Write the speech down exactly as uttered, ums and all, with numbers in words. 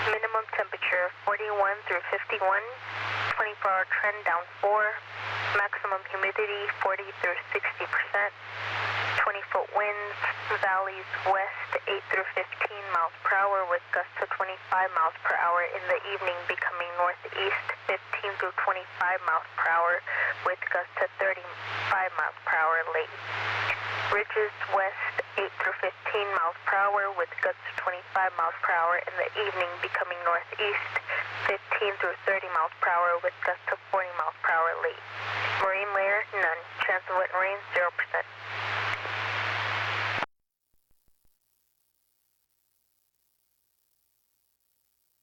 Minimum temperature forty-one through fifty-one. twenty-four hour trend down four. Maximum humidity forty through sixty percent. twenty foot winds, valleys west eight through fifteen miles per hour with gusts to twenty-five miles per hour. In the evening becoming northeast fifteen through twenty-five miles per hour with gusts to thirty-five miles per hour late. Ridges west eight through fifteen miles per hour with gusts to twenty-five miles per hour. In the evening becoming northeast fifteen through thirty miles per hour with gusts to forty miles per hour late. Marine layer none. Chance of wet rain zero percent.